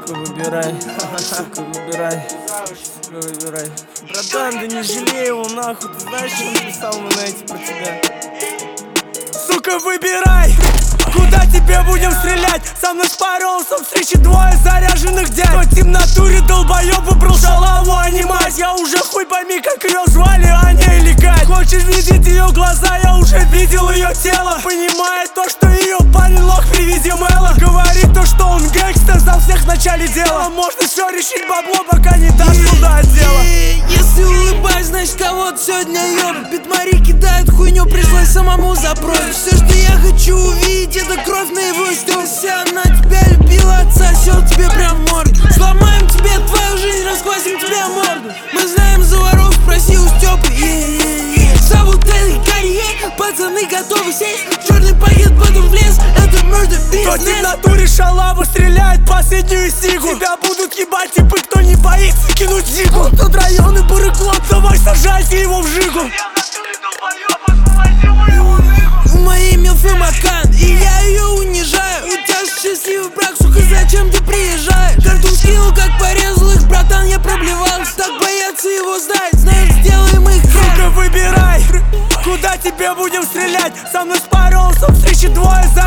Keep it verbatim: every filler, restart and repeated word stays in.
Сука, выбирай, сука, выбирай, сука, выбирай. Братан, да не жалей его нахуй, ты знаешь, что написал ему на эти про тебя? Сука, выбирай, куда тебе будем стрелять? Со мной спарился в встрече двое заряженных дядь. Хоть и в натуре долбоёб выбрал шалаву, а не мать. Я уже хуй пойми, как ее звали, Аня или Кать. Хочешь видеть ее глаза, я уже видел ее тело. Понимает то, что ее парень лох при виде Мэла. Говорит то, что он гэнгстер, за всех в начале дела. Можно все решить бабло, пока не дашь туда отдела. Если улыбаюсь, значит кого-то сегодня ёб. Битмари кидают хуйню, пришлось самому запросить. Все, что я хочу увидеть, это кровь на его стёк. Если она тебя любила, отсосёт тебе прям морду. Сломаем тебе твою жизнь, расквасим тебе морду. Мы знаем за воров, спроси у Стёпы. Зовут этой карьер, пацаны готовы сесть. Черный пакет, потом в лес, это murder business. Хоть и в натуре шалава стреляет последнюю сигу. Тебя будут ебать типы, кто не боится кинуть зигу. Тут районы барыклоп, давай сажайте его в жигу. У моей милфы Макан, и я ее унижаю. У тебя счастливый брак, сука, зачем ты приезжаешь? Картун скинул, как порезал их, братан, я проблевался. Так боятся его знать, знают, сделаем их. Сука, выбирай, куда тебе будем стрелять? Со мной спарился в встрече двое